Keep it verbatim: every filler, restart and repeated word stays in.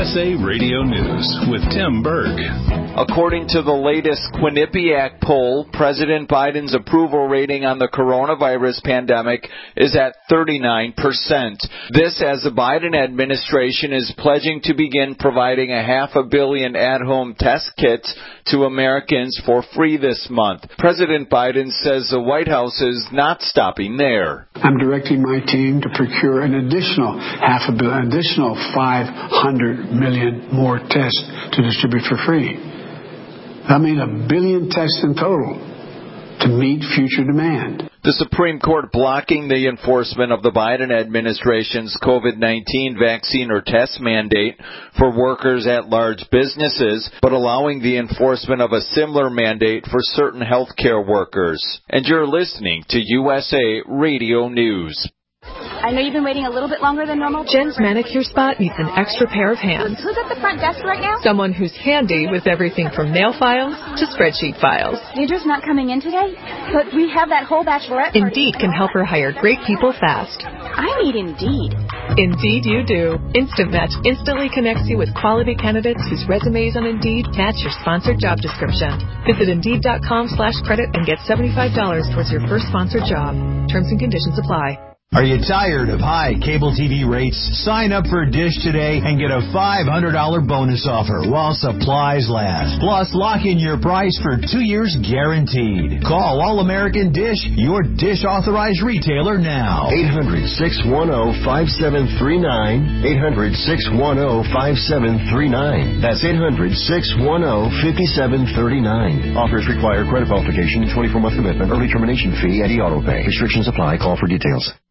S A Radio News with Tim Berg. According to the latest Quinnipiac poll, President Biden's approval rating on the coronavirus pandemic is at thirty-nine percent. This as the Biden administration is pledging to begin providing a half a billion at-home test kits to Americans for free this month. President Biden says the White House is not stopping there. I'm directing my team to procure an additional half a billion, additional five hundred million more tests to distribute for free. I mean a billion tests in total to meet future demand. The Supreme Court blocking the enforcement of the Biden administration's COVID nineteen vaccine or test mandate for workers at large businesses, but allowing the enforcement of a similar mandate for certain healthcare workers. And you're listening to U S A Radio News. I know you've been waiting a little bit longer than normal. Jen's manicure spot needs an extra pair of hands. Who's at the front desk right now? Someone who's handy with everything from nail files to spreadsheet files. Deirdre's not coming in today, but we have that whole bachelorette party. Indeed can help her hire great people fast. I need Indeed. Indeed you do. Instant Match instantly connects you with quality candidates whose resumes on Indeed match your sponsored job description. Visit Indeed.com slash credit and get seventy-five dollars towards your first sponsored job. Terms and conditions apply. Are you tired of high cable T V rates? Sign up for Dish today and get a five hundred dollars bonus offer while supplies last. Plus, lock in your price for two years guaranteed. Call All-American Dish, your Dish authorized retailer now. eight hundred, six one zero, five seven three nine. eight hundred, six one zero, five seven three nine. That's eight hundred, six one zero, five seven three nine. Offers require credit qualification, twenty-four month commitment, early termination fee, and e-auto pay. Restrictions apply. Call for details.